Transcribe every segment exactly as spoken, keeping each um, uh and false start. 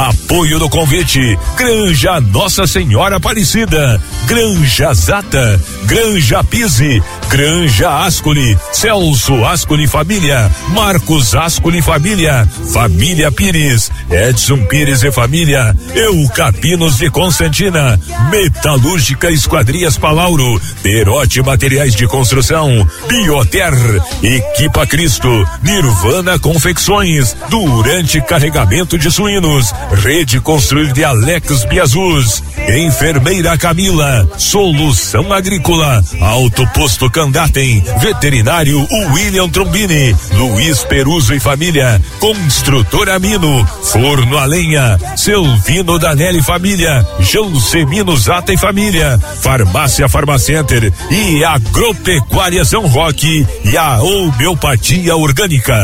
Apoio do convite, Granja Nossa Senhora Aparecida, Granja Zata, Granja Pise, Granja Ascoli, Celso Ascoli Família, Marcos Ascoli Família, Família Pires, Edson Pires e Família, Eucapinos de Constantina, Metalúrgica Esquadrias Palauro, Perote Materiais de Construção, Bioter, Equipa Cristo, Nirvana Confecções, Durante Carregamento de Suínos, Rede Construir de Alex Biazus, Enfermeira Camila, Solução Agrícola, Alto Posto Candatem, Veterinário William Trombini, Luiz Peruso e Família, Construtora Mino, Forno a Lenha, Selvino Danelli Família, Jansemino Zata e Família, Farmácia Farmacenter e Agropecuária São Roque e a Homeopatia Orgânica.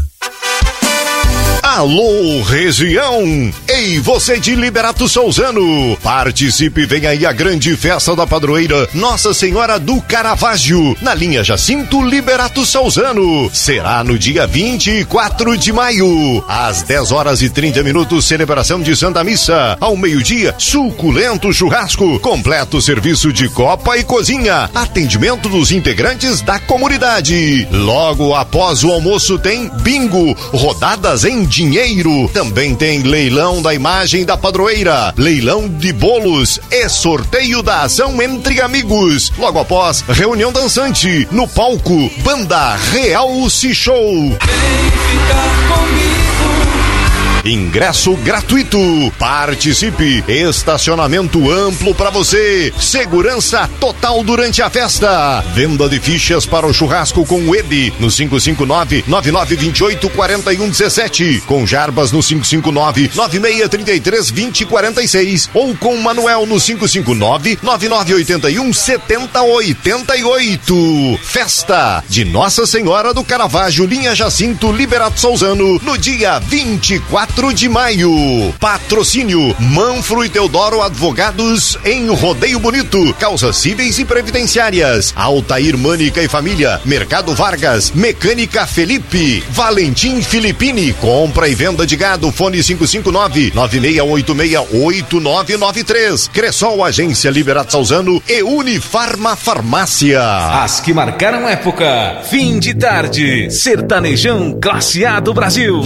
Alô, região! Ei, você de Liberato Souzano! Participe, vem aí a grande festa da padroeira Nossa Senhora do Caravaggio, na linha Jacinto Liberato Souzano. Será no dia vinte e quatro de maio, às dez horas e trinta minutos, celebração de Santa Missa. Ao meio-dia, suculento churrasco, completo serviço de copa e cozinha, atendimento dos integrantes da comunidade. Logo após o almoço tem bingo, rodadas em dinheiro. Também tem leilão da imagem da padroeira, leilão de bolos e sorteio da ação entre amigos. Logo após, reunião dançante no palco, Banda Real Se Show. Vem ficar comigo. Ingresso gratuito. Participe. Estacionamento amplo para você. Segurança total durante a festa. Venda de fichas para o churrasco com o Edi no cinco cinco nove, nove nove dois oito, quatro um um sete. Com Jarbas no cinco cinco nove, nove seis três três, dois zero quatro seis. Ou com Manuel no cinco cinco nove, nove nove oito um, sete zero oito oito. Festa de Nossa Senhora do Caravaggio, linha Jacinto Liberato Souzano, no dia vinte e quatro de maio. Patrocínio Manfro e Teodoro Advogados em Rodeio Bonito, causas cíveis e previdenciárias. Altair Mânica e Família, Mercado Vargas, Mecânica Felipe, Valentim Filipini, compra e venda de gado, fone cinco cinco nove, nove seis oito seis, oito nove nove três. Cressol, Agência Liberato Souzano e Unifarma Farmácia. As que marcaram época. Fim de tarde. Sertanejão Classe A do Brasil.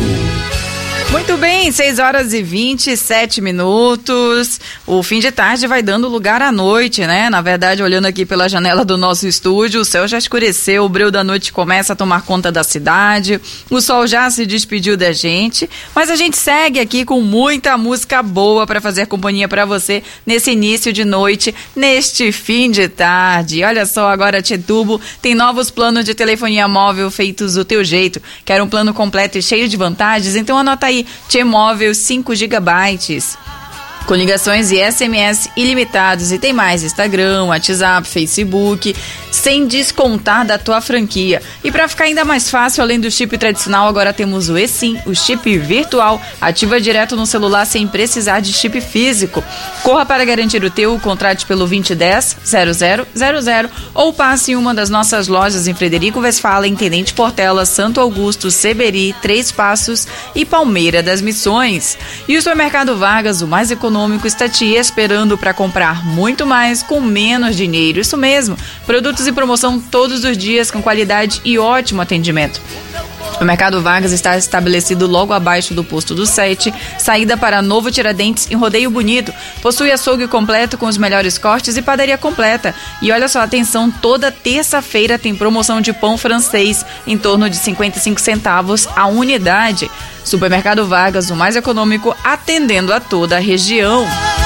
Muito bem, seis horas e vinte e sete minutos. O fim de tarde vai dando lugar à noite, né? Na verdade, olhando aqui pela janela do nosso estúdio, o céu já escureceu, o breu da noite começa a tomar conta da cidade, o sol já se despediu da gente, mas a gente segue aqui com muita música boa para fazer companhia para você nesse início de noite, neste fim de tarde. Olha só, agora a Tietubo tem novos planos de telefonia móvel feitos do teu jeito. Quer um plano completo e cheio de vantagens? Então anota aí, T-Móvel cinco gigabytes. Com ligações e S M S ilimitados. E tem mais: Instagram, WhatsApp, Facebook, sem descontar da tua franquia. E para ficar ainda mais fácil, além do chip tradicional, agora temos o eSIM, o chip virtual. Ativa direto no celular sem precisar de chip físico. Corra para garantir o teu, contrate pelo vinte dez, zero zero zero zero ou passe em uma das nossas lojas em Frederico Westphalen, Tenente Portela, Santo Augusto, Seberi, Três Passos e Palmeira das Missões. E o Supermercado Vargas, o mais econômico, está te esperando para comprar muito mais com menos dinheiro. Isso mesmo, produtos em promoção todos os dias com qualidade e ótimo atendimento. O Mercado Vargas está estabelecido logo abaixo do posto do sete, saída para Novo Tiradentes, em Rodeio Bonito. Possui açougue completo com os melhores cortes e padaria completa. E olha só, atenção, toda terça-feira tem promoção de pão francês em torno de cinquenta e cinco centavos a unidade. Supermercado Vargas, o mais econômico, atendendo a toda a região.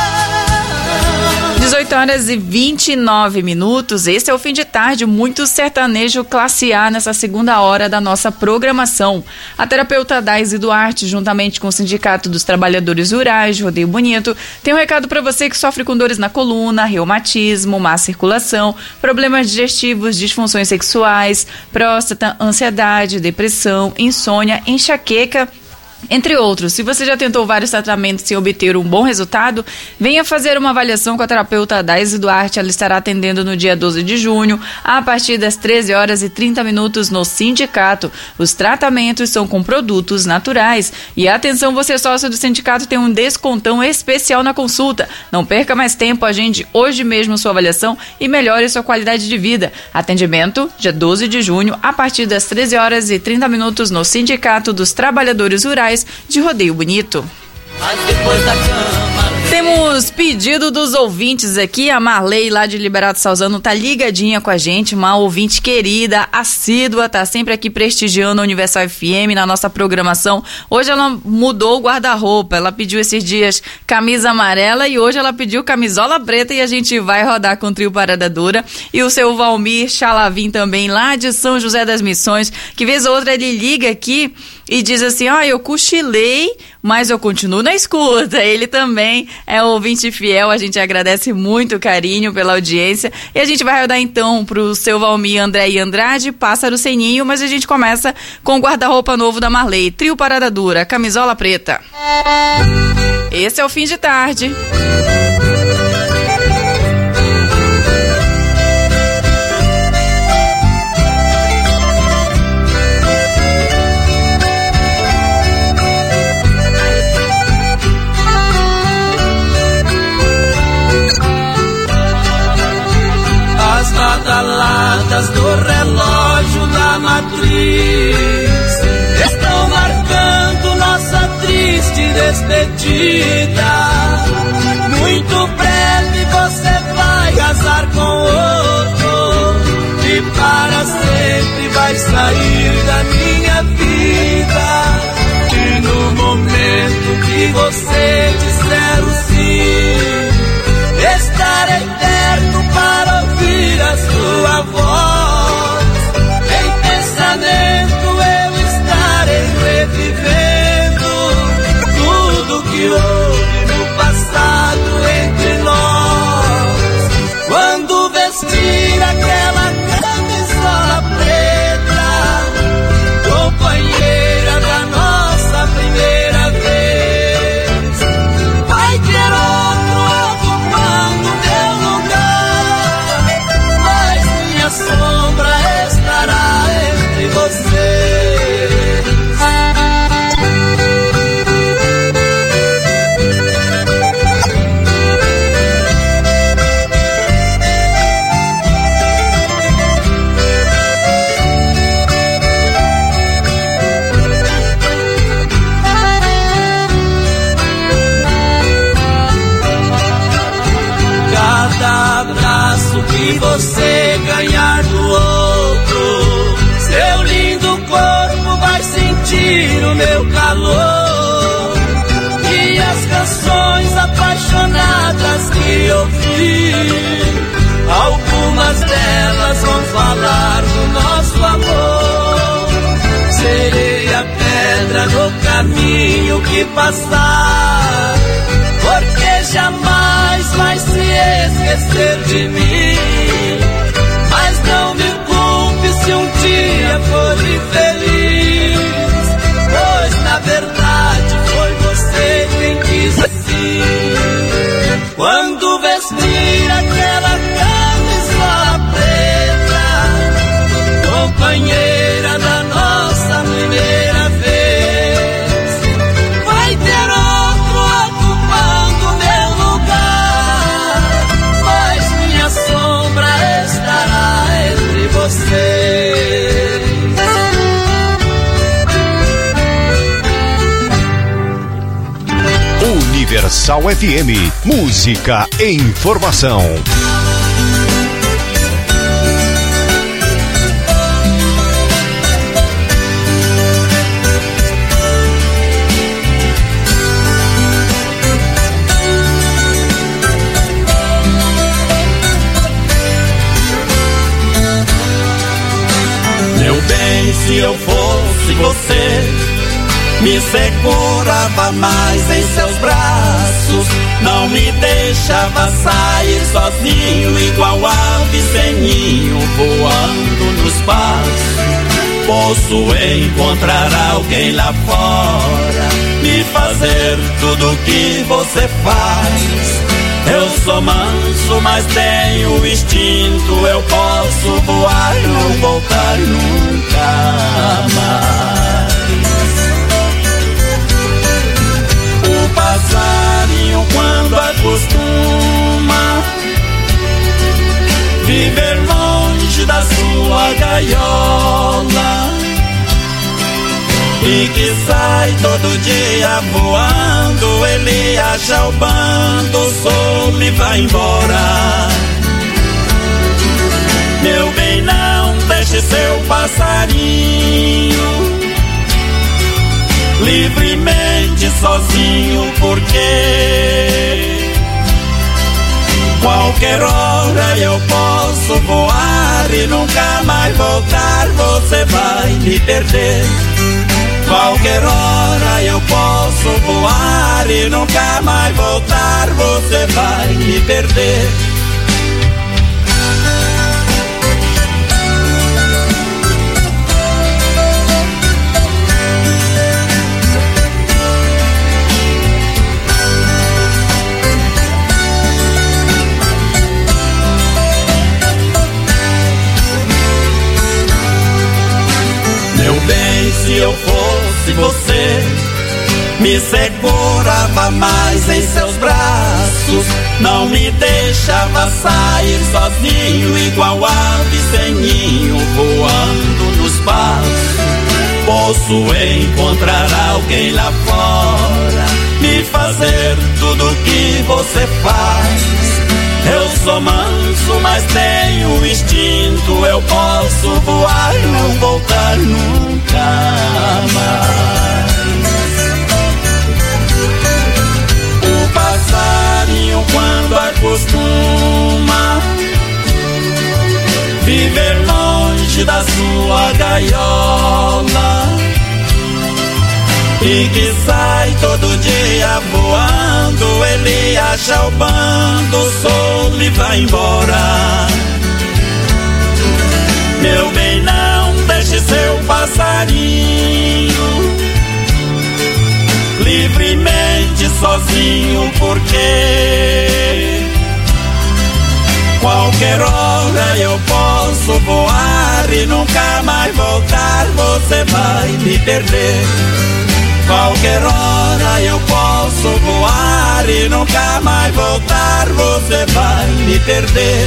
dezoito horas e vinte e nove minutos. Esse é o fim de tarde, muito sertanejo classe A nessa segunda hora da nossa programação. A terapeuta Daisy Duarte, juntamente com o Sindicato dos Trabalhadores Rurais de Rodeio Bonito, tem um recado para você que sofre com dores na coluna, reumatismo, má circulação, problemas digestivos, disfunções sexuais, próstata, ansiedade, depressão, insônia, enxaqueca entre outros. Se você já tentou vários tratamentos sem obter um bom resultado, venha fazer uma avaliação com a terapeuta Daisy Duarte. Ela estará atendendo no dia doze de junho, a partir das treze horas e trinta minutos no Sindicato. Os tratamentos são com produtos naturais. E atenção, você sócio do sindicato tem um descontão especial na consulta. Não perca mais tempo, agende hoje mesmo sua avaliação e melhore sua qualidade de vida. Atendimento dia doze de junho, a partir das treze horas e trinta minutos no Sindicato dos Trabalhadores Rurais de Rodeio Bonito. Mas depois da cama... Temos pedido dos ouvintes aqui. A Marley lá de Liberato Salzano tá ligadinha com a gente, uma ouvinte querida, assídua, tá sempre aqui prestigiando a Universal F M na nossa programação. Hoje ela mudou o guarda-roupa, ela pediu esses dias camisa amarela e hoje ela pediu camisola preta e a gente vai rodar com o trio Parada Dura. E o seu Valmir Chalavim também, lá de São José das Missões, que vez ou outra ele liga aqui e diz assim, ó, oh, eu cochilei, mas eu continuo na escuta. Ele também é ouvinte fiel, a gente agradece muito o carinho pela audiência. E a gente vai rodar então pro seu Valmir André e Andrade, Pássaro Sem Ninho, mas a gente começa com o guarda-roupa novo da Marley, trio Parada Dura, camisola preta. Esse é o Fim de Tarde. As badaladas do relógio da matriz estão marcando nossa triste despedida. Muito breve você vai casar com outro e para sempre vai sair da minha vida. E no momento que você disser o sim, estarei perto para ouvir a sua voz. Em pensamento eu estarei revivendo tudo que houve no passado entre nós. Quando vestir aquela camisola preta, companheira da nossa primeira vez, vai ter outro ocupando teu lugar, mas minha sombra estará entre vocês. Cada abraço que você ganhar do outro, seu lindo corpo vai sentir o meu calor. E as canções apaixonadas que ouvi, algumas delas vão falar do nosso amor. Serei a pedra no caminho que passar, porque jamais vai se esquecer de mim. Mas não me culpe se um dia for infeliz, pois na verdade foi você quem quis assim. Quando vestir aquela camisola preta, companheira da nossa primeira vez, vai ter outro ocupando meu lugar, mas minha sombra estará entre vocês. Universal F M, música e informação. Meu bem, se eu fosse você, me segurava mais em seus braços, não me deixava sair sozinho, igual ave sem ninho, voando no espaço. posso encontrar alguém lá fora, me fazer tudo o que você faz. Eu sou manso, mas tenho instinto, eu posso voar e não voltar nunca mais. O passarinho quando acostuma viver longe da sua gaiola e que sai todo dia voando, ele acha o bando, o sol e vai embora. Meu bem, não deixe seu passarinho livremente sozinho, porque qualquer hora eu posso voar e nunca mais voltar, você vai me perder. Qualquer hora eu posso voar e nunca mais voltar, você vai me perder. Meu bem, se eu fosse você, me segurava mais em seus braços, não me deixava sair sozinho, igual ave sem ninho, voando no espaço. Posso encontrar alguém lá fora, me fazer tudo o que você faz. Eu sou manso, mas tenho instinto, eu posso voar e não voltar nunca mais. O passarinho quando acostuma viver longe da sua gaiola e que sai todo dia voando, ele acha o bando, o sol e vai embora. Meu bem, não deixe seu passarinho livremente sozinho, porque qualquer hora eu posso voar e nunca mais voltar, você vai me perder. Qualquer hora eu posso voar e nunca mais voltar, você vai me perder.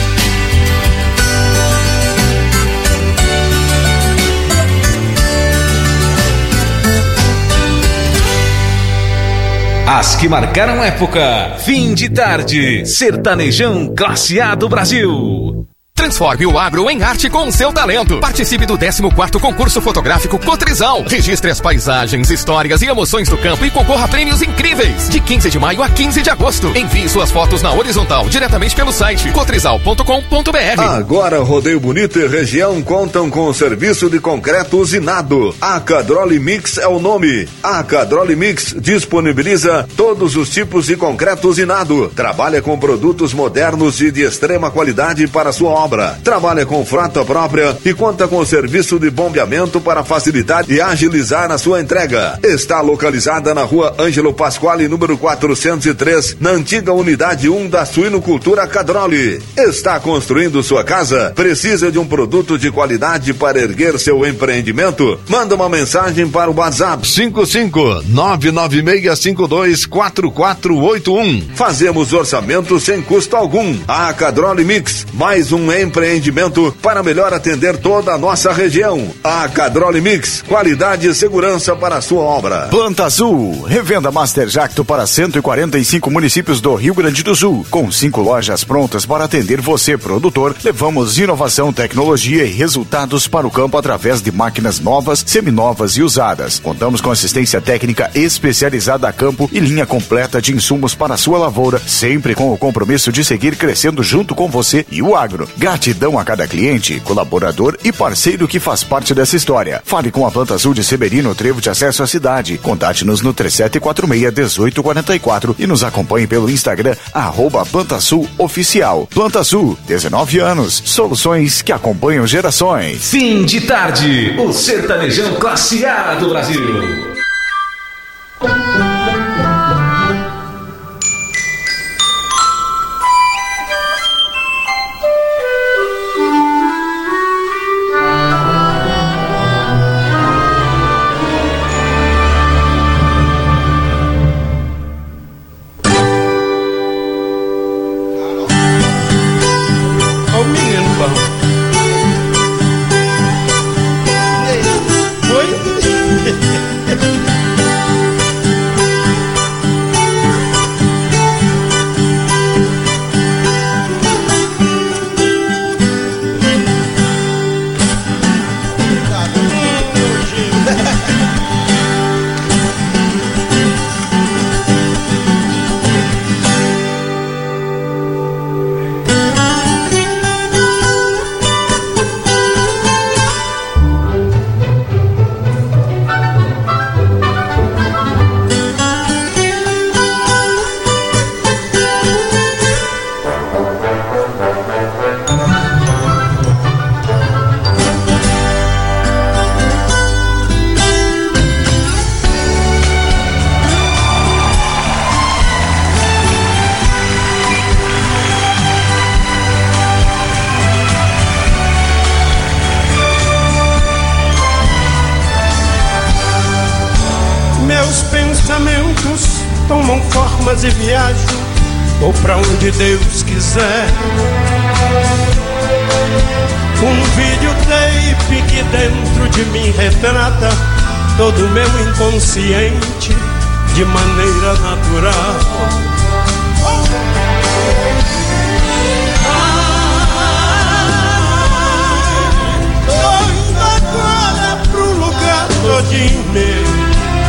As que marcaram época. Fim de tarde. Sertanejão Classe A do Brasil. Transforme o agro em arte com seu talento. Participe do décimo quarto concurso fotográfico Cotrizal. Registre as paisagens, histórias e emoções do campo e concorra a prêmios incríveis. De quinze de maio a quinze de agosto. Envie suas fotos na horizontal diretamente pelo site cotrizal ponto com ponto b r. Agora Rodeio Bonito e região contam com o serviço de concreto usinado. A Cadroli Mix é o nome. A Cadroli Mix disponibiliza todos os tipos de concreto usinado. Trabalha com produtos modernos e de extrema qualidade para sua obra. Trabalha com frota própria e conta com serviço de bombeamento para facilitar e agilizar a sua entrega. Está localizada na rua Ângelo Pasquale, número quatrocentos e três, na antiga unidade um da Suinocultura Cadroli. Está construindo sua casa? Precisa de um produto de qualidade para erguer seu empreendimento? Manda uma mensagem para o WhatsApp cinco cinco nove nove seis cinco dois quatro quatro oito um. Fazemos orçamento sem custo algum. A Cadroli Mix, mais um empreendimento para melhor atender toda a nossa região. A Cadroli Mix, qualidade e segurança para a sua obra. Planta Azul, revenda Master Jacto para cento e quarenta e cinco municípios do Rio Grande do Sul. Com cinco lojas prontas para atender você, produtor, levamos inovação, tecnologia e resultados para o campo através de máquinas novas, seminovas e usadas. Contamos com assistência técnica especializada a campo e linha completa de insumos para a sua lavoura, sempre com o compromisso de seguir crescendo junto com você e o agro. Gratidão a cada cliente, colaborador e parceiro que faz parte dessa história. Fale com a Planta Sul de Severino, Trevo de acesso à cidade. Contate-nos no três sete quatro seis, um oito quatro quatro e nos acompanhe pelo Instagram, arroba Planta Sul Oficial. Planta Sul, dezenove anos, soluções que acompanham gerações. Fim de tarde, o sertanejão classe A do Brasil. Tomam formas e viajo, vou pra onde Deus quiser. Um videotape que dentro de mim retrata todo o meu inconsciente de maneira natural. Tô indo agora pro lugar todinho.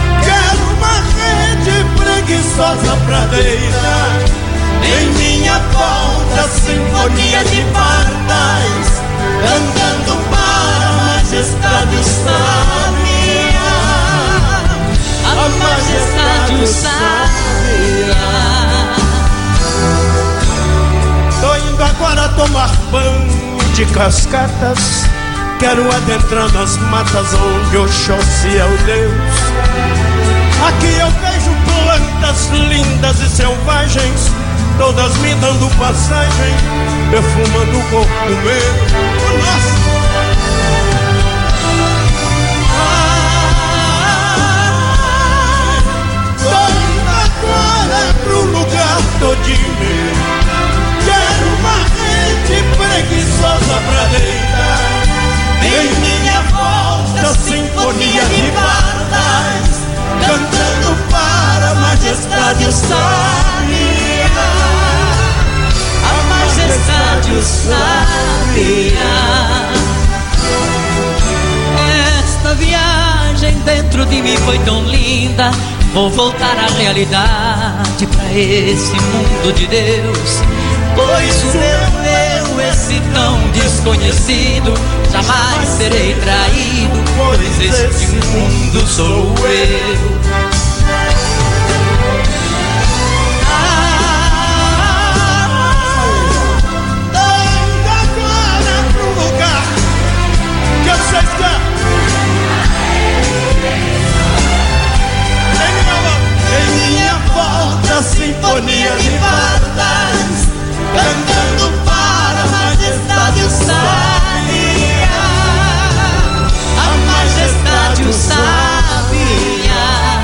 Preguiçosa pra deitar em minha volta, sinfonia de pardais, cantando para a majestade o Sábia, a majestade o Sábia. Tô indo agora tomar banho de cascatas, quero adentrar nas matas onde Oxóssi é o Deus. Aqui eu vejo plantas lindas e selvagens, todas me dando passagem, perfumando o corpo meu. Oh, nossa! Tô indo agora pro lugar todinho. Quero uma rede preguiçosa pra deitar. Em minha volta, sinfonia de pardais, cantando para a majestade o Sábia, a majestade o Sábia. Esta viagem dentro de mim foi tão linda, vou voltar à realidade, para esse mundo de Deus. Pois o meu eu, esse tão desconhecido, jamais serei traído, pois este mundo sou eu. Em minha volta, sinfonia de pardais, cantando para a majestade o Sábia, a majestade o Sábia.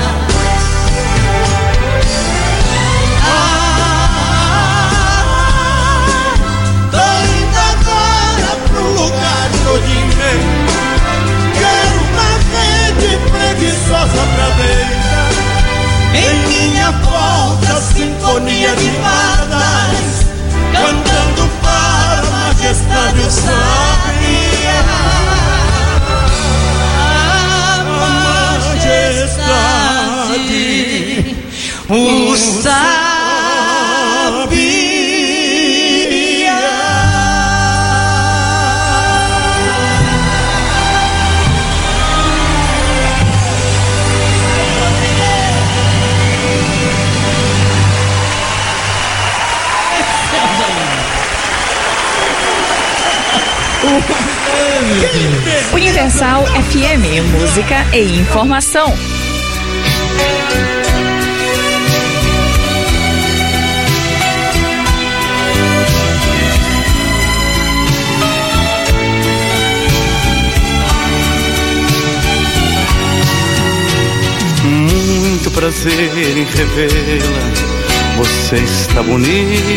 Ah, tô indo agora pro lugar todinho. Quero uma rede preguiçosa pra deitar. Em minha volta, sinfonia de pardais, cantando para a majestade o Sábia, a majestade o Sábia. Universal F M, música e informação. Muito prazer em revê-la. Você está bonita,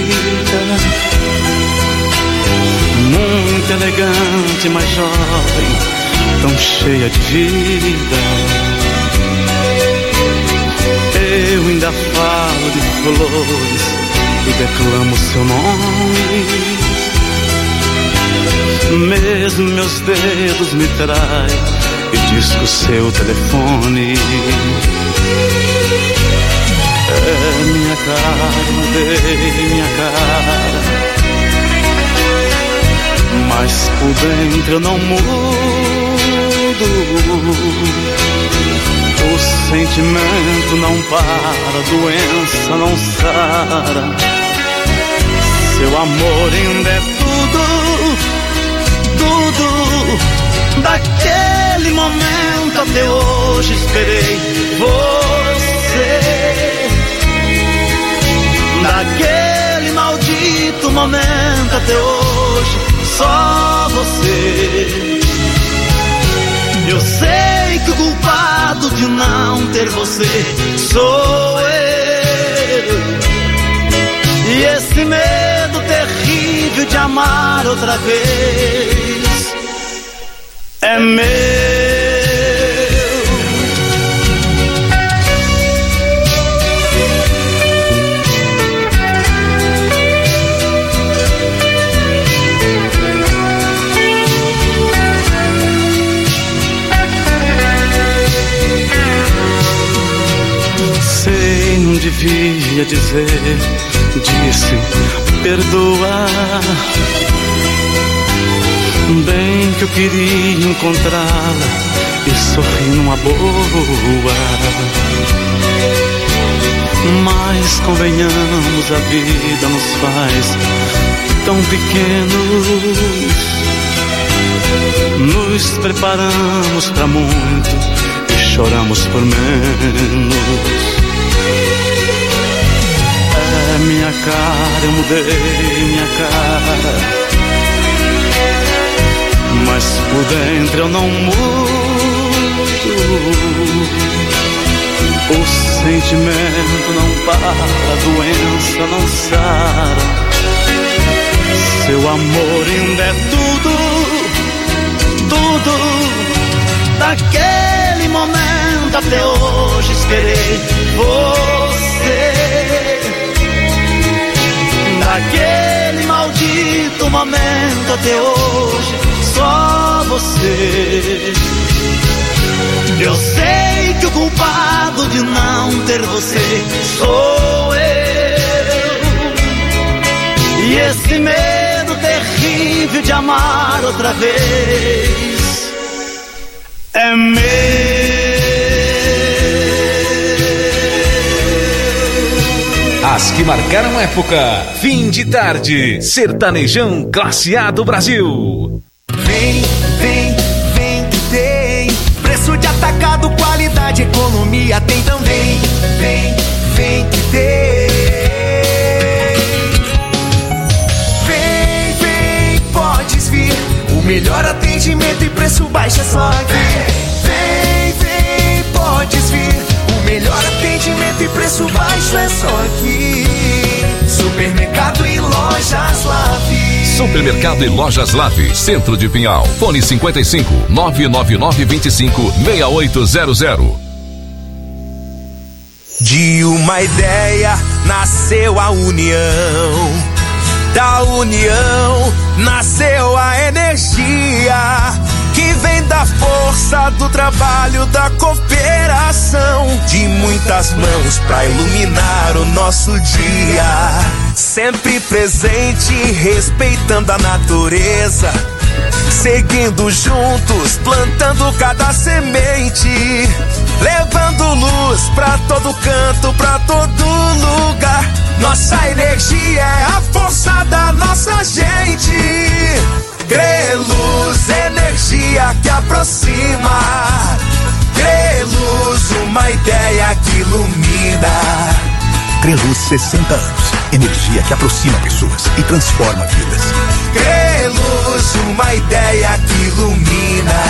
muito elegante, mas jovem, tão cheia de vida. Eu ainda falo de flores e declamo seu nome. Mesmo meus dedos me traem e disco seu telefone. É minha cara, mudei minha cara, mas por dentro eu não mudo. O sentimento não para, a doença não sara. Seu amor ainda é tudo, tudo. Daquele momento até hoje esperei você. Daquele maldito momento até hoje, só você. Eu sei que o culpado de não ter você sou eu. E esse medo terrível de amar outra vez é meu. Sei, não devia dizer, disse, perdoa. Bem que eu queria encontrá-la e sorrir numa boa. Mas convenhamos, a vida nos faz tão pequenos. Nos preparamos pra muito e choramos por menos. É minha cara, eu mudei minha cara, mas por dentro eu não mudo. O sentimento não para, a doença não sara. Seu amor ainda é tudo, tudo. Daquele momento até hoje esperei você. Daquele maldito momento até hoje, só você. Eu sei que o culpado de não ter você sou eu. E esse medo terrível de amar outra vez é meu. As que marcaram época. Fim de tarde. Sertanejão Classe A do Brasil. Vem, vem, vem que tem preço de atacado, qualidade, economia tem também. Vem, vem que tem. Vem, vem, podes vir. O melhor atendimento e preço baixo é só aqui. Vem, vem, podes vir. O melhor atendimento e preço baixo é só aqui. Supermercado e Lojas Lave. Supermercado e Lojas Lave, Centro de Pinhal. Fone cinquenta e cinco, nove nove nove, vinte e cinco, seis oito zero zero. De uma ideia nasceu a união. Da união nasceu a energia que vem da força do trabalho, da cooperação, de muitas mãos pra iluminar o nosso dia. Sempre presente, respeitando a natureza, seguindo juntos, plantando cada semente, levando luz pra todo canto, pra todo lugar. Nossa energia é a força da nossa gente. Creluz, energia que aproxima. Creluz, uma ideia que ilumina. Creluz, sessenta anos. Energia que aproxima pessoas e transforma vidas. Creluz, uma ideia que ilumina.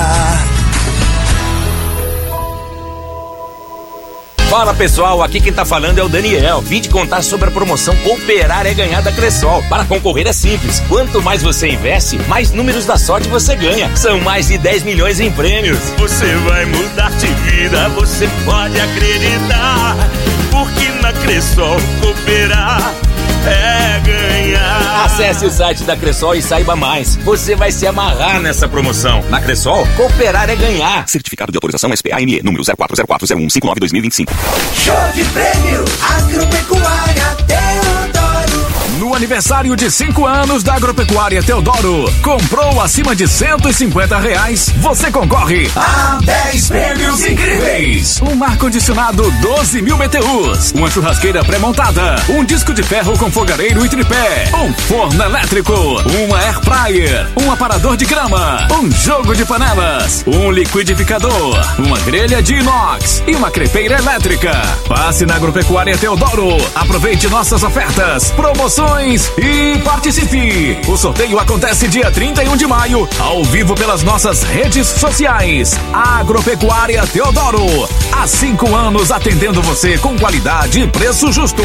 Fala pessoal, aqui quem tá falando é o Daniel. Vim te contar sobre a promoção Cooperar é Ganhar da Cressol. Para concorrer é simples. Quanto mais você investe, mais números da sorte você ganha. São mais de dez milhões em prêmios. Você vai mudar de vida, você pode acreditar. Porque na Cressol cooperar é ganhar. Acesse o site da Cressol e saiba mais. Você vai se amarrar nessa promoção. Na Cressol, cooperar é ganhar. Certificado de autorização S P A M E, número zero quatro zero quatro zero um cinco nove dois mil e vinte e cinco. Show de prêmio Agropecuária Teodoro. No aniversário de cinco anos da Agropecuária Teodoro, comprou acima de cento e cinquenta reais, você concorre a dez prêmios incríveis. Um ar-condicionado doze mil B T Us, uma churrasqueira pré-montada, um disco de ferro com fogareiro e tripé, um forno elétrico, uma air fryer, um aparador de grama, um jogo de panelas, um liquidificador, uma grelha de inox e uma crepeira elétrica. Passe na Agropecuária Teodoro, aproveite nossas ofertas, promoções e participe. O sorteio acontece dia trinta e um de maio, ao vivo pelas nossas redes sociais. Agropecuária Teodoro, há cinco anos atendendo você com qualidade e preço justo.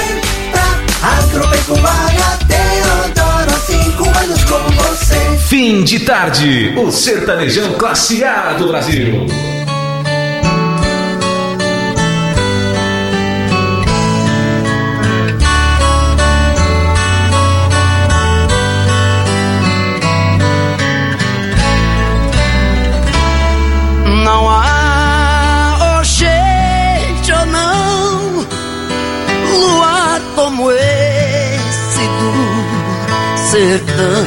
Agropecuária Teodoro, cinco anos com você. Fim de tarde, o sertanejão classe A do Brasil. Não há oh, gente ou não luar como esse do sertão.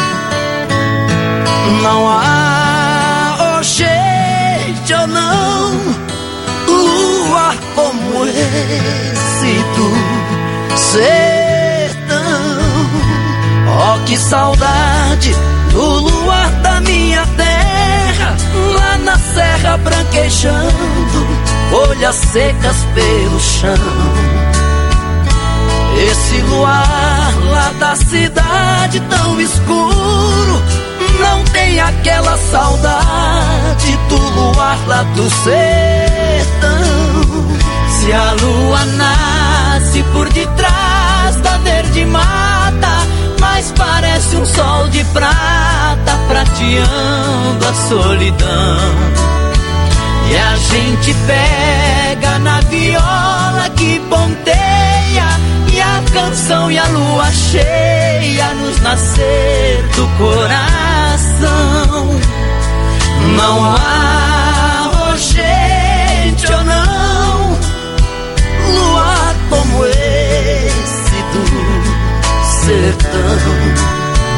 Não há oh, gente ou não luar como esse do sertão. Oh, que saudade do luar da minha terra, lá na serra branquejando, folhas secas pelo chão. Esse luar lá da cidade tão escuro não tem aquela saudade do luar lá do sertão. Se a lua nasce por detrás da verde mata, mas parece um sol de prata prateando a solidão. E a gente pega na viola que ponteia, e a canção e a lua cheia nos nascer do coração. Não há oh, gente ou não luar como esse do sertão.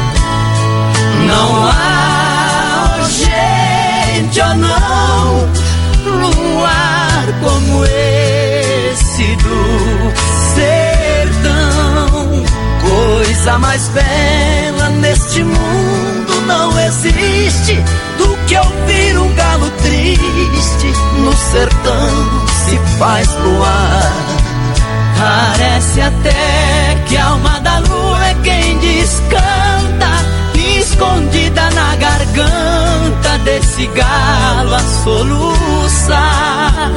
Não há oh, gente ou não luar como esse do sertão. Coisa mais bela neste mundo não existe do que ouvir um galo triste no sertão se faz luar. Parece até que a alma da lua é quem descanta, escondida na garganta desse galo a soluçar.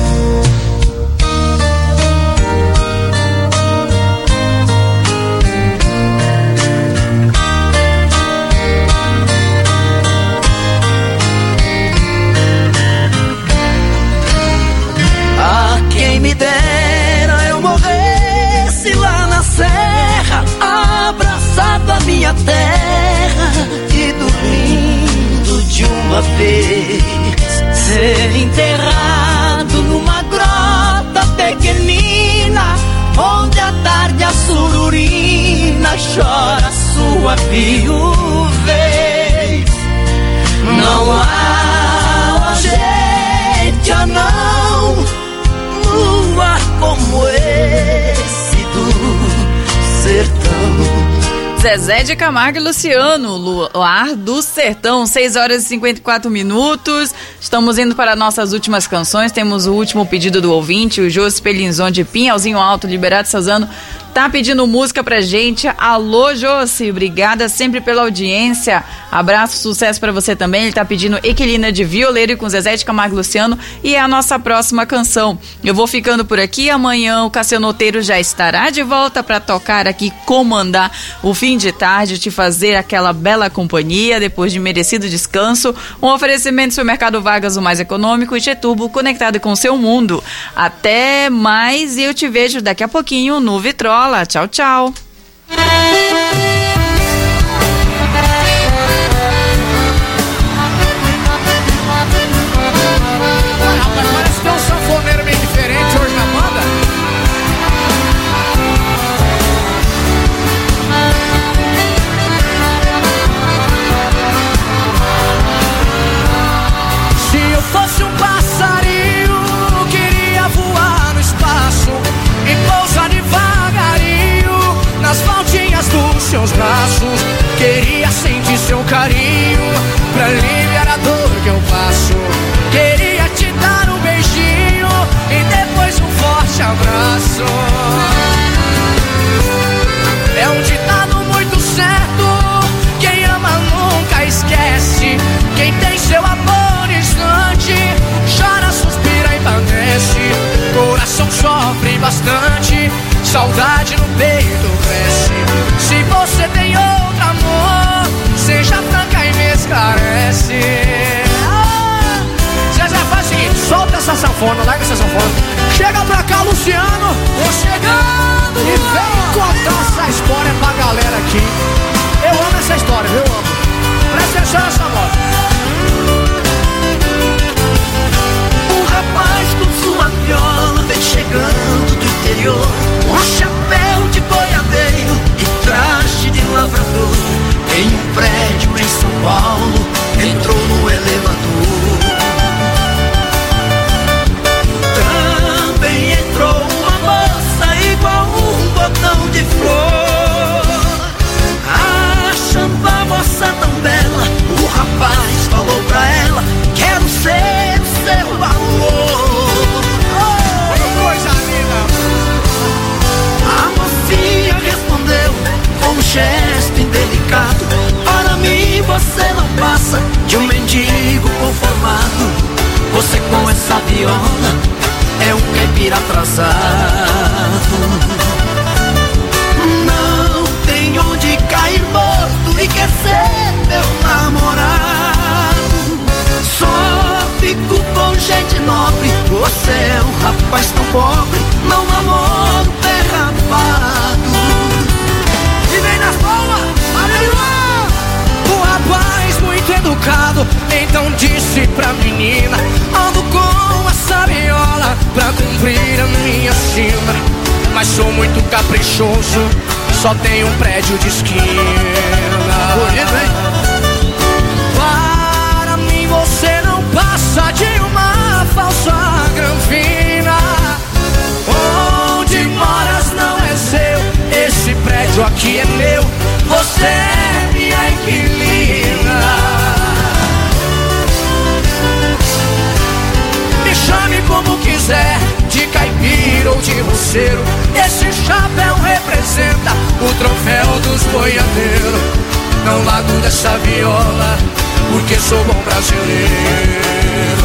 Ah, quem me dera eu morresse lá na serra, abraçado à minha terra e dormindo de uma vez, ser enterrado numa grota pequenina, onde à tarde a sururina chora sua viuvez. Não há gente ou não luar como esse do sertão. Zezé de Camargo e Luciano, Luar do Sertão, seis horas e cinquenta e quatro minutos. Estamos indo para nossas últimas canções. Temos o último pedido do ouvinte, o Jô Pelinzon de Pinhalzinho Alto, Liberato Sazano. Tá pedindo música pra gente. Alô, Josi, obrigada sempre pela audiência. Abraço, sucesso pra você também. Ele tá pedindo Equilina de Violeiro com Zezé de Camargo e Luciano, e é a nossa próxima canção. Eu vou ficando por aqui. Amanhã o Cassianoteiro já estará de volta pra tocar aqui, comandar o fim de tarde, te fazer aquela bela companhia depois de merecido descanso. Um oferecimento do Supermercado Vargas, o mais econômico, e G-Turbo, conectado com o seu mundo. Até mais, e eu te vejo daqui a pouquinho no Vitrola. Tchau, tchau. Rapaz, parece que é um sanfoneiro meio diferente hoje na banda. Se eu fosse um passarinho, queria voar no espaço e pousar devagarinho nas voltinhas dos seus braços. Queria sentir seu carinho pra aliviar a dor que eu passo. Queria te dar um beijinho e depois um forte abraço. É um ditado muito certo: quem ama nunca esquece. Quem tem seu amor distante chora, suspira e padece. Coração sofre bastante, saudade no peito cresce. Se você tem outro amor, seja franca e me esclarece. Ah, Zezé, faz o seguinte, solta essa sanfona, larga essa sanfona. Chega pra cá, Luciano, tô chegando, e vem contar essa história pra galera aqui. Eu amo essa história, eu amo. Presta atenção nessa moda. Um rapaz com sua viola vem chegando do interior, um chapéu de boiadeiro e traje de lavrador. Em um prédio em São Paulo, entrou no elevador. Também entrou uma moça igual um botão de flor. Achando a moça tão bela, o rapaz falou pra ela: quero ser o seu amor. Oh, coisa linda! A mocinha respondeu com um gesto indelicado: para mim você não passa de um mendigo conformado. Você com essa viola é um caipira atrasado. Não tem onde cair morto e quer ser meu namorado. Só fico com gente nobre, você é um rapaz tão pobre, não namoro pé rapado. E vem nas palmas, aleluia! O rapaz muito educado então disse pra menina: ando com essa viola pra cumprir a minha sina, mas sou muito caprichoso, só tenho um prédio de esquina. Bonito, hein? Para mim você não passa de uma falsa granfina. Onde moras não é seu, esse prédio aqui é meu, você é minha inquilina. Me chame como quiser, de caipira ou de roceiro, esse chapéu representa o troféu dos boiadeiros. Não largo dessa viola, porque sou bom brasileiro.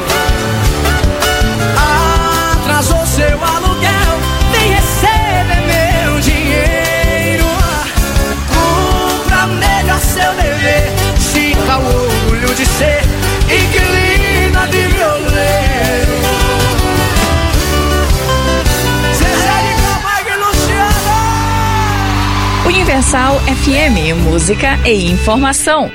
Atrasou seu aluguel, vem receber meu dinheiro. Cumpra melhor seu dever, sinta o orgulho de ser inquilina de violeiro. Zezé de Camargo e Luciano. Universal F M, música e informação.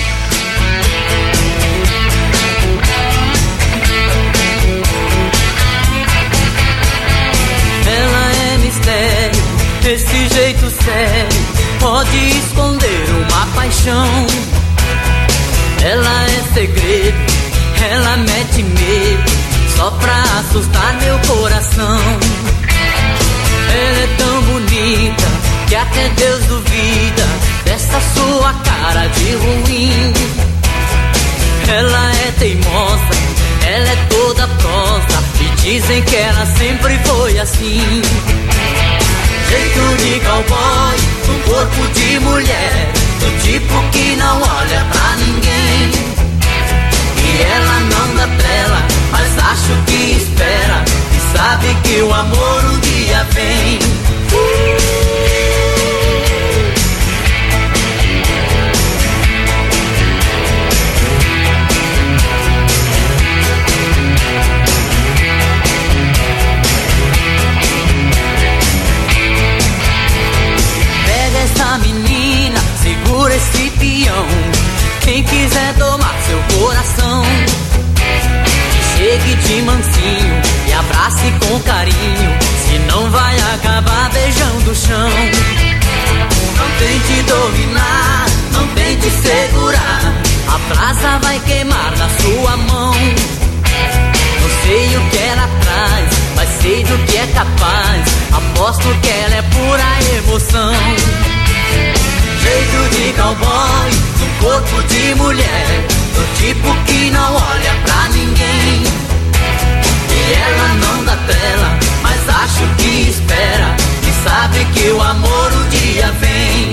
Ela é mistério, esse jeito sério pode esconder uma paixão. Ela é segredo, ela mete medo, só pra assustar meu coração. Ela é tão bonita que até Deus duvida essa sua cara de ruim. Ela é teimosa, ela é toda prosa, e dizem que ela sempre foi assim. Jeito de cowboy, um corpo de mulher, do tipo que não olha pra ninguém. E ela não dá trela, mas acho que espera, e sabe que o amor um dia vem. Pega essa menina, segura esse peão. Quem quiser tomar seu coração, chegue de mansinho e abrace com carinho, senão vai acabar beijando o chão. Não tente dominar, não tente segurar, a brasa vai queimar na sua mão. Não sei o que ela traz, mas sei do que é capaz, aposto que ela é pura emoção. Jeito de cowboy, um corpo de mulher, do tipo que não olha pra ninguém. E ela não dá trela, mas acho que espera, e sabe que o amor um dia vem.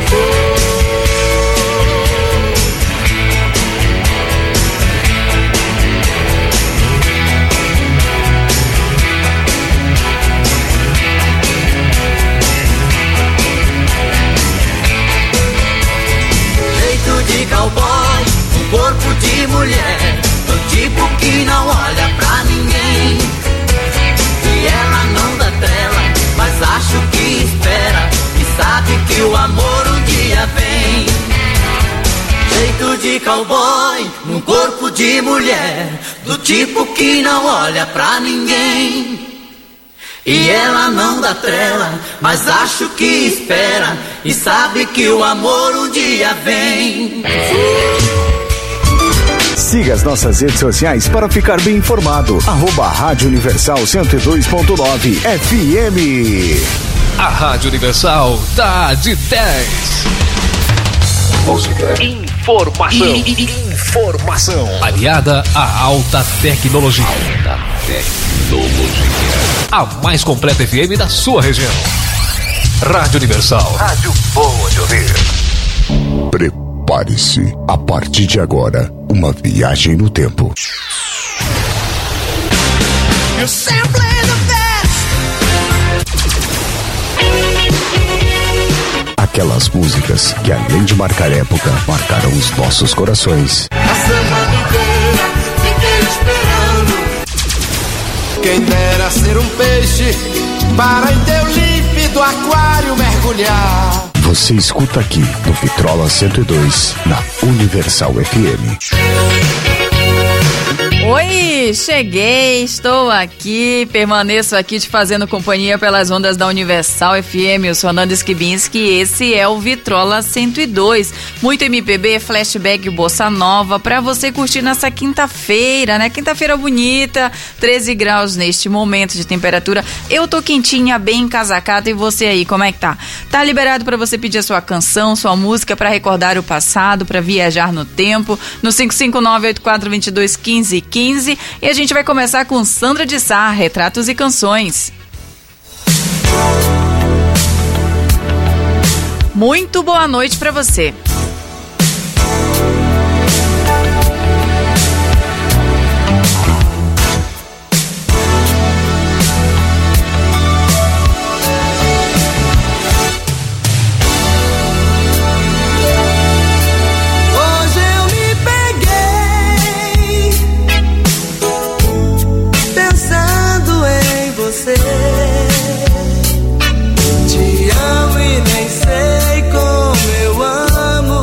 De cowboy, um corpo de mulher, do tipo que não olha pra ninguém. E ela não dá trela, mas acho que espera, e sabe que o amor um dia vem. Jeito de cowboy, um corpo de mulher, do tipo que não olha pra ninguém. E ela não dá trela, mas acho que espera, e sabe que o amor um dia vem. Siga as nossas redes sociais para ficar bem informado. Arroba Rádio Universal cento e dois ponto nove F M. A Rádio Universal tá de dez. Música. Informação. Informação. Aliada à alta tecnologia. Alta tecnologia. A mais completa F M da sua região. Rádio Universal. Rádio boa de ouvir. Prepare-se. A partir de agora, uma viagem no tempo. Aquelas músicas que, além de marcar época, marcaram os nossos corações. A semana inteira fiquei esperando. Quem dera ser um peixe para em teu límpido aquário mergulhar. Você escuta aqui no Vitrola cento e dois, na Universal F M. Oi, cheguei, estou aqui, permaneço aqui te fazendo companhia pelas ondas da Universal F M. Eu sou Nanda Skibinski e esse é o Vitrola cento e dois. Muito M P B, flashback, bossa nova pra você curtir nessa quinta-feira, né? Quinta-feira bonita, treze graus neste momento de temperatura. Eu tô quentinha, bem encasacada, e você aí, como é que tá? Tá liberado pra você pedir a sua canção, sua música pra recordar o passado, pra viajar no tempo, no cinco cinco nove, oito quatro dois dois, um cinco um cinco. E a gente vai começar com Sandra de Sá, Retratos e Canções. Muito boa noite pra você. Te amo e nem sei como eu amo.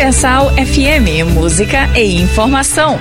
Universal F M, música e informação.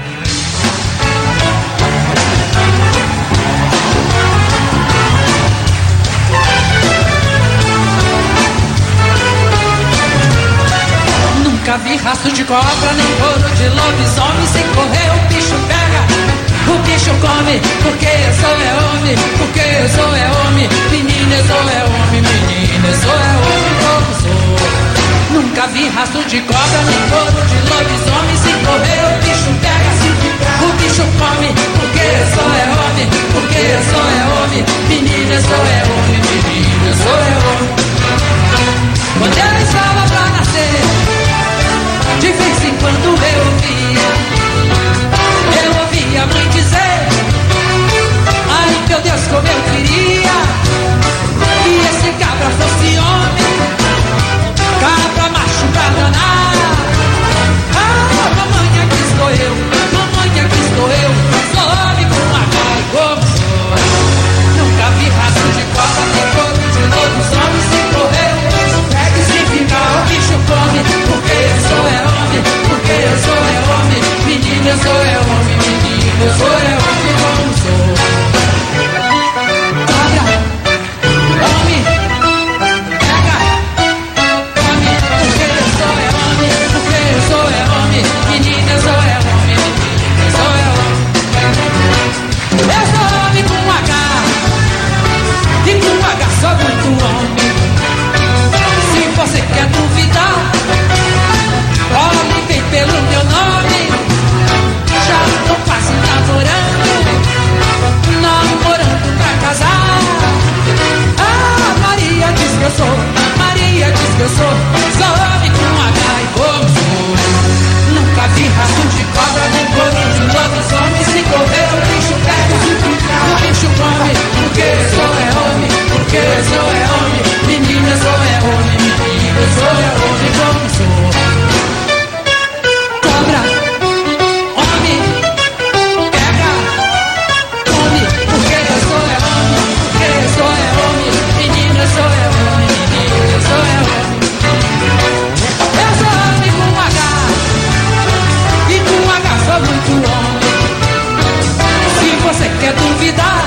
Nunca vi rastro de cobra, nem couro de lobisomem. Se correr o bicho pega, o bicho come. Porque eu sou é homem, porque eu sou é homem. Menina, eu sou é homem, menina, eu sou é homem como sou. Nunca vi rastro de cobra, nem couro de lobisomem. Se correr o bicho pega, o bicho come. Porque eu sou é homem, porque eu sou é homem. Menina, eu sou é homem, menina, eu sou é homem. Quando eu estava pra nascer, de vez em quando eu ouvia, eu ouvia a mãe dizer: ai meu Deus, como eu queria que esse cabra fosse homem, cabra macho pra danar. Ah, mamãe, aqui estou eu, mamãe, aqui estou eu, sou homem com uma cara como sou. Nunca vi rastro de cobra, nem couro de lobisomem. Se correr o bicho pega e se ficar o bicho come. Porque eu sou é homem, porque eu sou é homem. Menina, eu sou é homem, menina, eu sou é homem como sou. Cobra, homem, pega, come. Porque eu sou é homem, porque eu sou é homem. Menina, eu sou é homem, menina, eu sou é homem. Eu sou homem com H, e com H sou muito homem. Se você quer duvidar, olhe bem pelo meu nome. Já tô quase namorando, namorando pra casar. Ah, Maria diz que eu sou, Maria diz que eu sou, sou homem com H e como sou. Nunca vi rastro de cobra, nem couro de lobisomem. Se correr o bicho pega, o bicho come. Porque eu sou é homem, porque eu sou é homem. Menina, eu sou é homem, menina, eu sou é homem como sou. Cobra, homem, pega, come. Porque eu sou é homem, porque eu sou é homem. Menina, eu sou é homem, menina, eu sou é homem. Eu sou homem com H, e com H sou muito homem. Se você quer duvidar,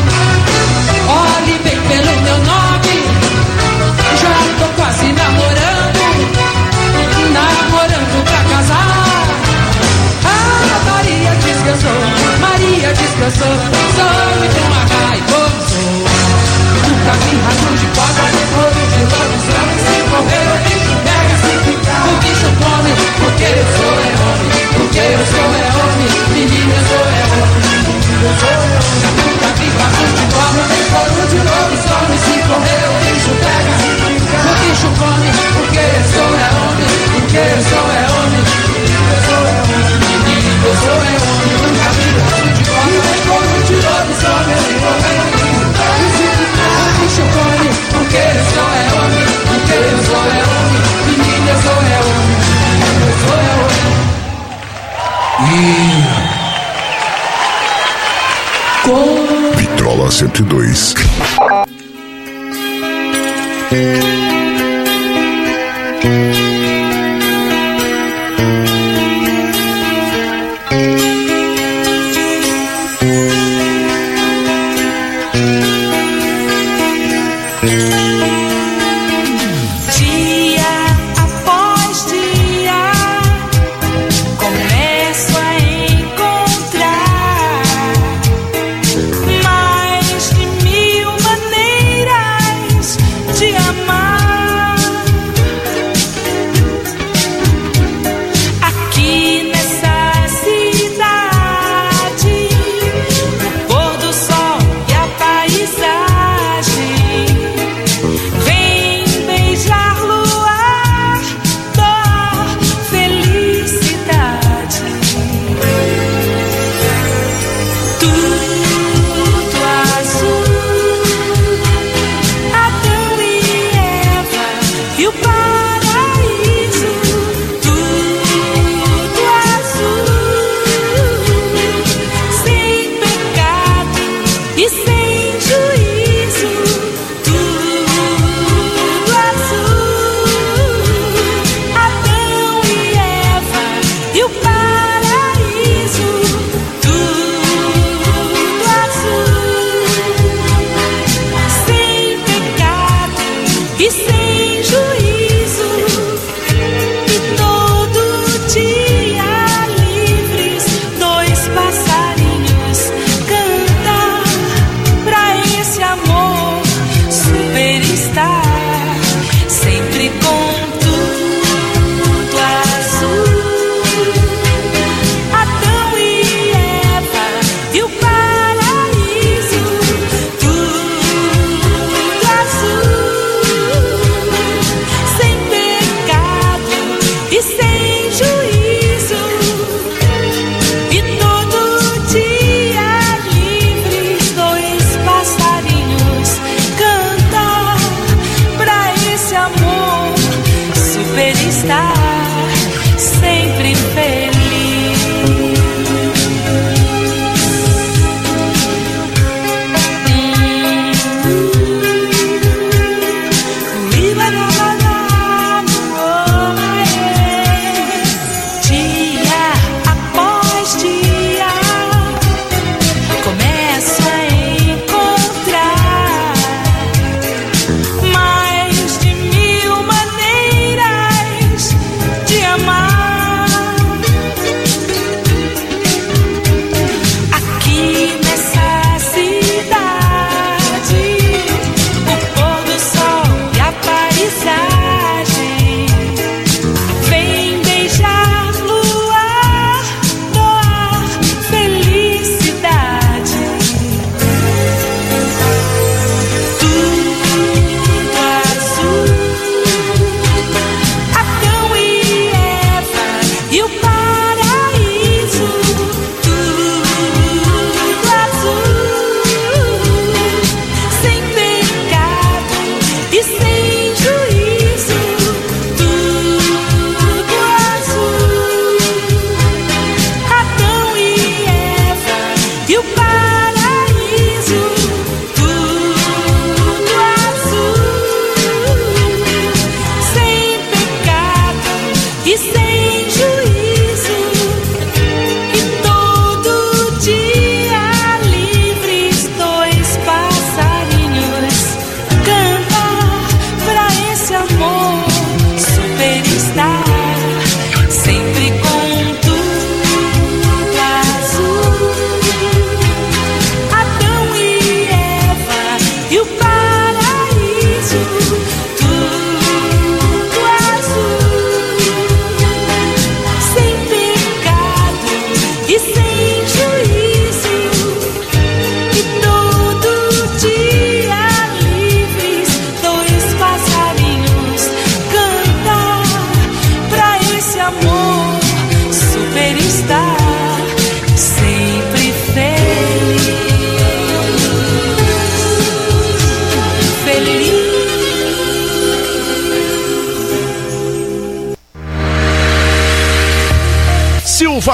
olhe bem pelo meu nome. Já tô quase namorando, namorando pra casar. Ah, Maria diz que eu sou, Maria diz que eu sou, sou homem com H e como sou. Nunca vi rastro de cobra, nem couro de lobisomem. Se correr o bicho pega, se ficar o bicho come. Porque eu sou é homem, porque eu sou é homem. Menina, eu sou é homem, menina, eu sou é homem. Nunca vi rastro de cobra, nem couro de lobisomem. Se correr o bicho pega, o bicho come. Porque eu sou é homem, porque eu sou é homem. Menina, eu sou é homem, menina, eu sou é homem. Nunca vi rastro de cobra, nem couro de lobisomem. Se correr o bicho come. Porque eu sou é homem, porque eu sou é homem. Menina, eu sou é homem, menina, eu sou é homem. E... Vitrola cento e dois. Mais de mil maneiras de amar.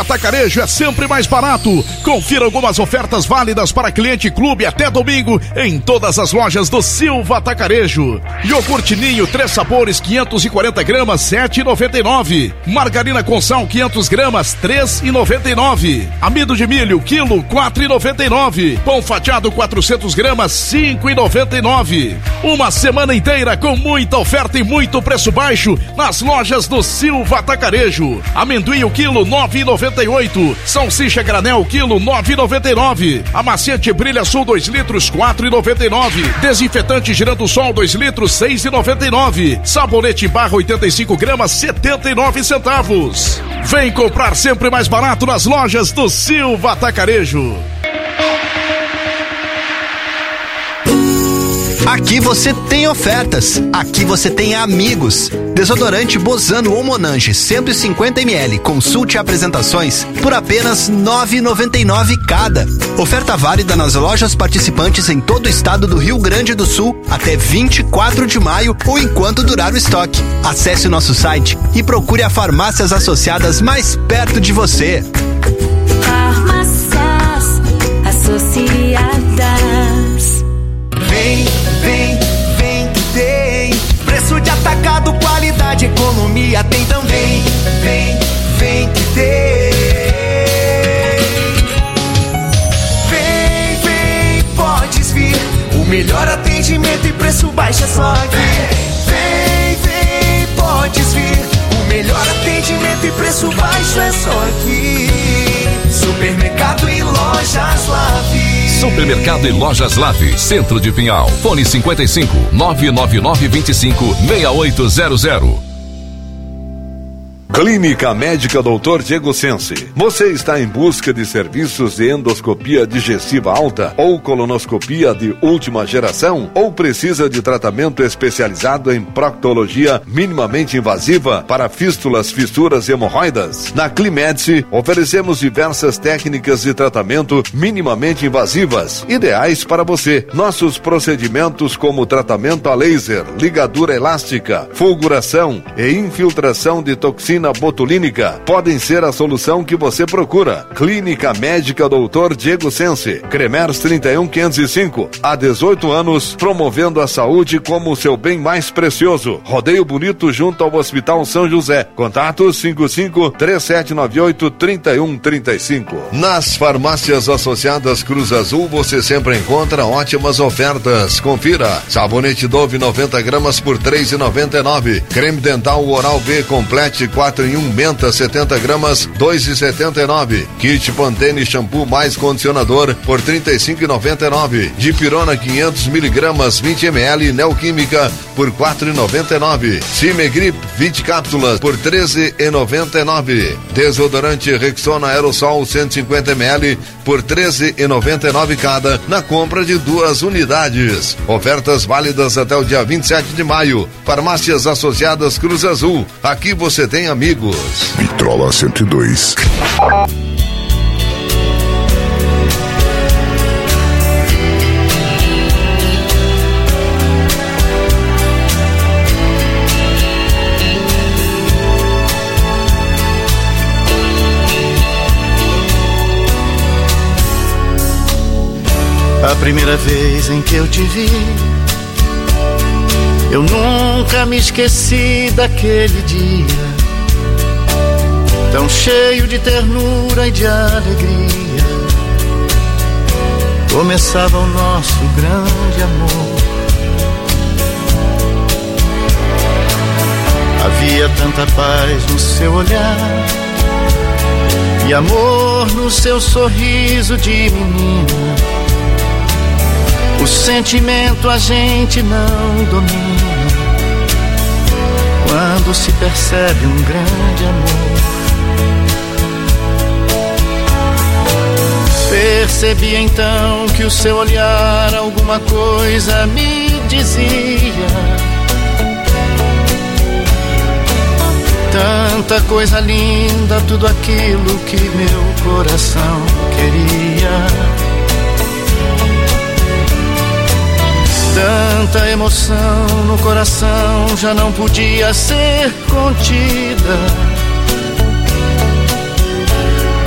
Atacarejo é sempre mais barato. Confira algumas ofertas válidas para cliente clube até domingo em todas as lojas do Silva Atacarejo. Iogurte Ninho, três sabores, quinhentos e quarenta gramas, sete reais e noventa e nove centavos. Margarina com sal, quinhentas gramas, três reais e noventa e nove centavos. Amido de milho, quilo, quatro reais e noventa e nove centavos. Pão fatiado, quatrocentas gramas, cinco reais e noventa e nove centavos. Uma semana inteira com muita oferta e muito preço baixo nas lojas do Silva Atacarejo. Amendoim o quilo, nove reais e noventa e oito centavos. Salsicha granel o quilo, nove reais e noventa e nove centavos. Amaciante Brilha Sul dois litros, quatro reais e noventa e nove centavos. Desinfetante Girando Sol dois litros, seis reais e noventa e nove centavos. Sabonete Barra oitenta e cinco gramas, setenta e nove centavos. Vem comprar sempre mais barato nas lojas do Silva Atacarejo. Aqui você tem ofertas, aqui você tem amigos. Desodorante Bozano ou Monange cento e cinquenta mililitros, consulte apresentações por apenas nove reais e noventa e nove centavos cada. Oferta válida nas lojas participantes em todo o estado do Rio Grande do Sul até vinte e quatro de maio ou enquanto durar o estoque. Acesse o nosso site e procure a farmácias associadas mais perto de você. Farmácias Associadas. Vem, vem, vem que tem preço de atacado, qualidade, economia tem também. Vem, vem que tem. Vem, vem, podes vir. O melhor atendimento e preço baixo é só aqui. Vem, vem, podes vir. O melhor atendimento e preço baixo é só aqui. Supermercado e Lojas Lave. Supermercado e Lojas Lave, Centro de Pinhal. Fone cinquenta e cinco, nove nove nove, vinte e cinco, seis oito zero zero. Clínica Médica doutor Diego Sense. Você está em busca de serviços de endoscopia digestiva alta ou colonoscopia de última geração? Ou precisa de tratamento especializado em proctologia minimamente invasiva para fístulas, fissuras e hemorroidas? Na Climedice, oferecemos diversas técnicas de tratamento minimamente invasivas, ideais para você. Nossos procedimentos como tratamento a laser, ligadura elástica, fulguração e infiltração de toxina botulínica podem ser a solução que você procura. Clínica Médica doutor Diego Sense, Cremers trinta e um, quinhentos e cinco, há dezoito anos, promovendo a saúde como o seu bem mais precioso. Rodeio Bonito, junto ao Hospital São José. Contatos cinco cinco, três sete nove oito, três um três cinco. Nas farmácias associadas Cruz Azul você sempre encontra ótimas ofertas. Confira: sabonete Dove noventa gramas por três reais e noventa e nove centavos. Creme dental Oral B Complete quatro em um Menta setenta gramas, dois reais e setenta e nove centavos. Kit Pantene shampoo mais condicionador por trinta e cinco reais e noventa e nove centavos. Dipirona quinhentos miligramas, vinte mililitros Neoquímica por quatro reais e noventa e nove centavos. Cimegrip vinte cápsulas por treze reais e noventa e nove centavos. Desodorante Rexona Aerosol cento e cinquenta mililitros por treze reais e noventa e nove centavos cada na compra de duas unidades. Ofertas válidas até o dia vinte e sete de maio. Farmácias Associadas Cruz Azul. Aqui você tem amigos. Vitrola cento e dois. A primeira vez em que eu te vi, eu nunca me esqueci daquele dia, tão cheio de ternura e de alegria. Começava o nosso grande amor. Havia tanta paz no seu olhar e amor no seu sorriso de menina. O sentimento a gente não domina quando se percebe um grande amor. Percebi então que o seu olhar alguma coisa me dizia. Tanta coisa linda, tudo aquilo que meu coração queria. Tanta emoção no coração já não podia ser contida.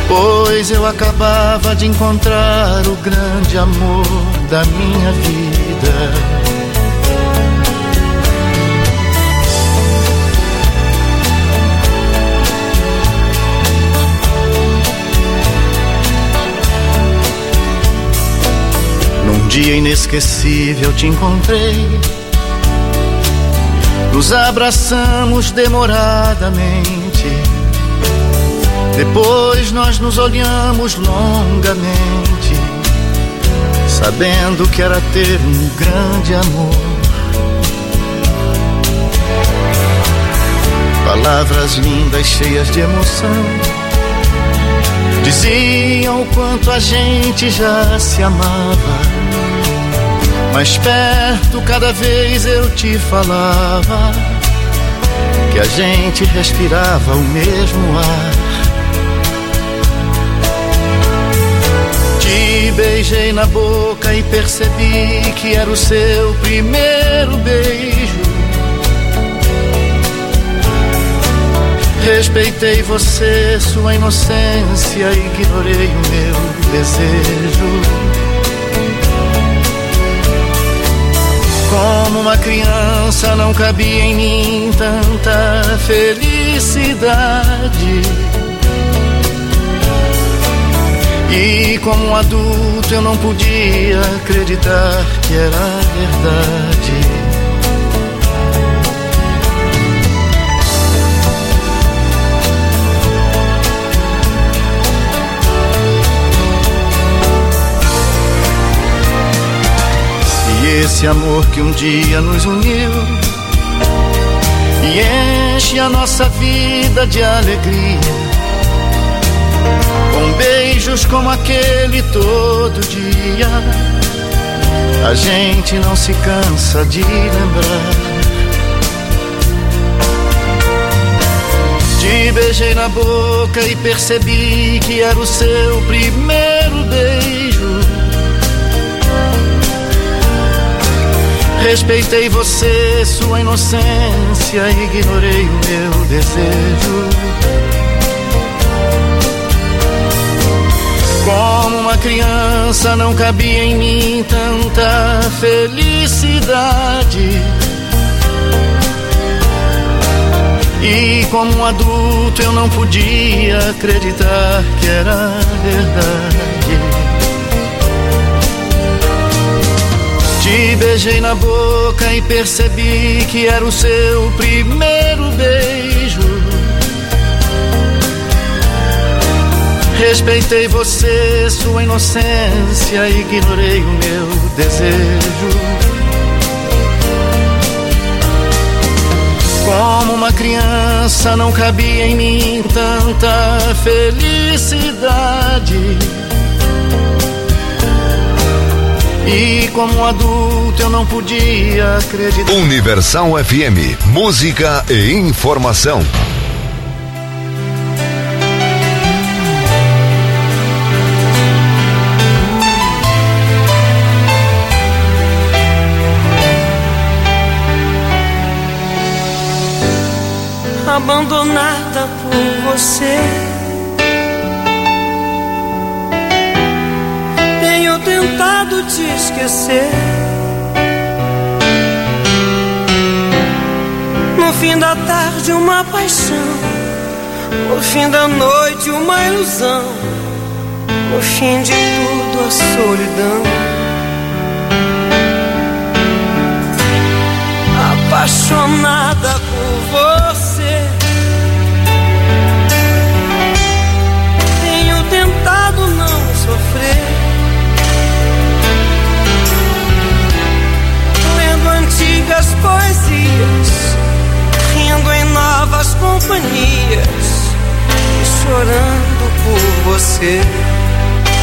pois eu acabava de encontrar o grande amor da minha vida. Num dia inesquecível te encontrei, nos abraçamos demoradamente, depois nós nos olhamos longamente, sabendo que era ter um grande amor. Palavras lindas cheias de emoção diziam o quanto a gente já se amava. Mais perto cada vez eu te falava que a gente respirava o mesmo ar. Te beijei na boca e percebi que era o seu primeiro beijo. Respeitei você, sua inocência, ignorei o meu desejo. Como uma criança não cabia em mim tanta felicidade, e como um adulto eu não podia acreditar que era verdade. Esse amor que um dia nos uniu e enche a nossa vida de alegria, com beijos como aquele todo dia, a gente não se cansa de lembrar. Te beijei na boca e percebi que era o seu primeiro beijo. Respeitei você, sua inocência, ignorei o meu desejo. Como uma criança não cabia em mim tanta felicidade, e como um adulto eu não podia acreditar que era verdade. Te beijei na boca e percebi que era o seu primeiro beijo. Respeitei você, sua inocência, ignorei o meu desejo. Como uma criança não cabia em mim tanta felicidade, e como um adulto eu não podia acreditar. Universal F M, música e informação. Abandonada por você, tenho tentado te esquecer. No fim da tarde uma paixão, no fim da noite uma ilusão, no fim de tudo a solidão. Apaixonada